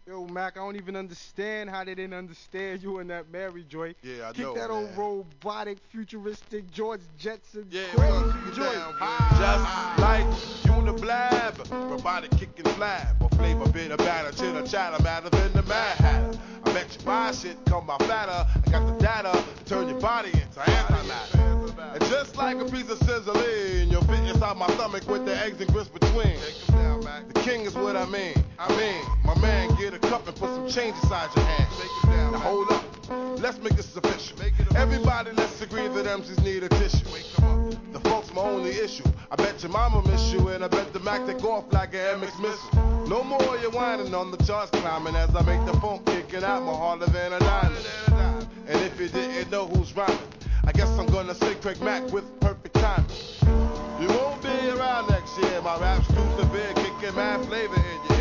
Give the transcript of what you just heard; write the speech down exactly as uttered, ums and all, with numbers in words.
Yo, Mac, I don't even understand how they didn't understand you in that Mary joint. Yeah, I Kick know, that old man. robotic, futuristic George Jetson Yeah, crazy fuck, joint. down, just like Uniblab, robotic kicking flab, or flavor bitter batter, chitter chatter, matter than the Mad Hatter. I bet you buy shit, come by fatter. I got the data to turn your body into antimatter. And just like a piece of sizzling, you'll fit inside my stomach with the eggs and grits between. The king is what I mean. I mean, my man, get a cup and put some change inside your hand. Now hold up, let's make this official. Everybody, let's agree that M Cs need a tissue. The folks my only issue. I bet your mama miss you, and I bet the Mac take off like an M X missile. No more you whining on the charts climbing as I make the phone kicking out more harder than a diamond. And if you didn't know who's rhyming, I guess I'm gonna say Craig Mack with perfect timing. You won't be around next year. My rap's too severe, kicking mad flavor in you.